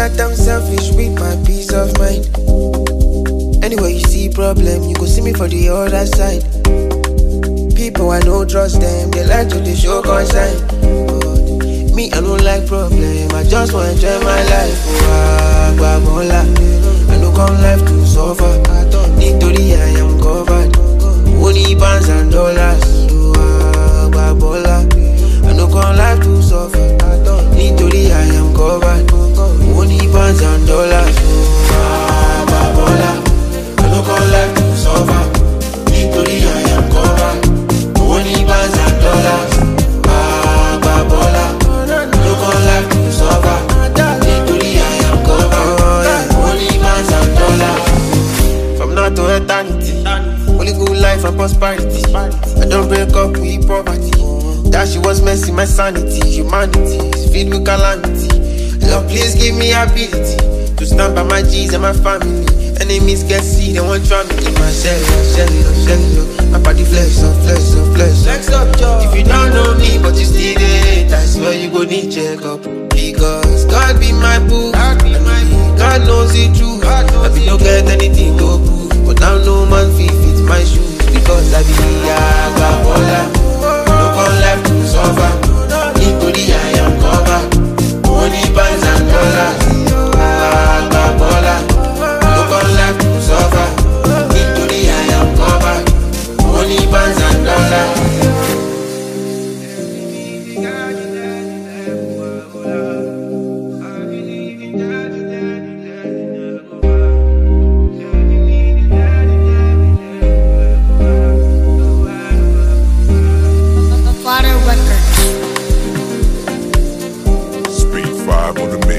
that I'm selfish with my peace of mind. Anyway, you see problem, you go see me for the other side. People I don't trust them, they like to they show concern. But me, I don't like problem, I just want to enjoy my life. Oh, Agbamola, I don't come life to suffer. Nítorí I am covered. Only pounds and dollars. Oh, Agbamola, I don't come life to suffer. Nítorí I am covered. Only pounds and dollars. Oh, Agbamola, I don't come life to suffer. Nítorí I am covered. Only pounds and dollars. Agbamola, I don't come life to suffer. Nítorí I am covered. Only pounds and dollars. From now to eternity, only good life and prosperity. I don't break up with poverty. That she was messing my sanity. Humanity is filled with calamity. Lord, please give me ability to stand by my G's and my family. Enemies can see, they won't try me. In my cellular, my body flesh, flex up, job. If you don't know me, but you still there, that's where you go need check up. Because God be my boo, God knows the truth. I be don't get anything to prove, but now no man fit my shoes. Because I be Agbamola. Life to suffer. Nítorí I am covered. Only pounds and dollars. Agbamola. Look on life to suffer. Nítorí I am covered. Only pounds and dollars. Speed 5 on the